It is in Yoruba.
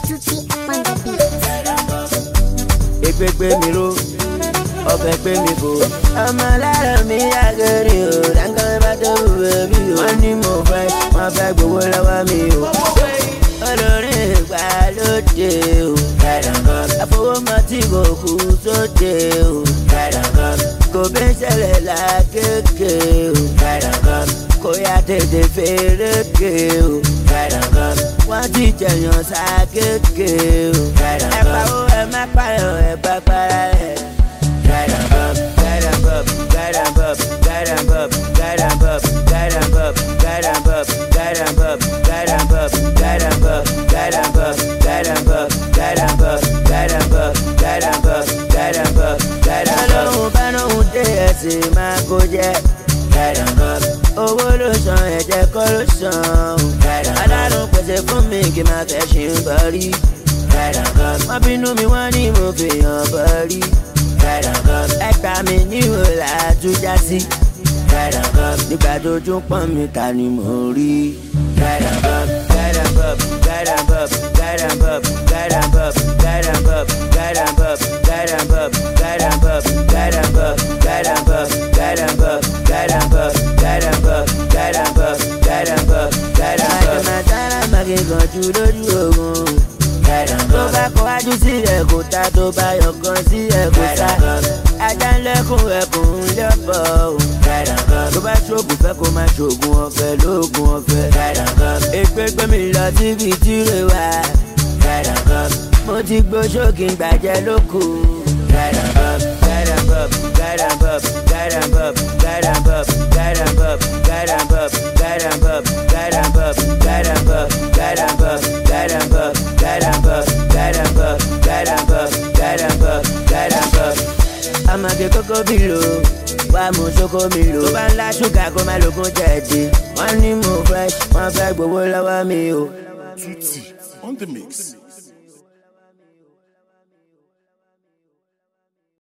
Tutti on the beat. Ègbé mi ro, ọbẹ̀ gbé mi bò. Ọmọ lára mi àgẹ̀rẹ̀ o, dáńgá bá tó wù bẹ́bí o. Wọ́n ní mo fẹ́, wọ́n fẹ́ gbowó lọ́wọ́ mi o. Olórin ìgbàlódé o. Àfọwọ́mọ tí kò kú sóde o. Kò bí ṣẹlẹ̀ lákékè o. Kò yá tètè fèrèkè o. Wọ́n ti jẹ̀yàn sákékè o. Ẹ pawó ẹ má pààyàn ẹ bá para rẹ̀. Ọlọ́run bá lóhun dé ẹ̀sìn máa kó jẹ́. Owó ló san ẹ̀jẹ̀ kọ́ ló san. Alárùn pèsè fún mi kí n máa fẹ́ ṣe ń bọ̀rí. Wọ́n bínú mi wọ́n ní mo fèèyàn bọ̀rí. Ẹgbà mi ní ìhòòhò àtúnjá sí. Nígbà tó tún pọ́n mi ta ni mo rí. Gànjú lójú ogun. Tó bá kọ wájú sílẹ̀ kò ta, tó bá yọkan sílẹ̀ kò ta. Ajá ń lẹ́kùn ẹkùn ń lẹ́bọ̀ o. Tó bá ṣoògùn fẹ́ kó máa ṣoògùn ọ̀fẹ́ lóògùn ọ̀fẹ́. Èpè gbé mi lọ síbi tíre wá. Mo ti gbó ṣókì gbàjẹ́ lóko. Amage kókó bìlò, wá mú sókó mi lò. Tó bá ń lá ṣúgà kó má lókun jẹ̀dí. Wọ́n ní mo fresh, wọ́n fẹ́ gbowó lọ́wọ́ mi o. Tutti on the mix.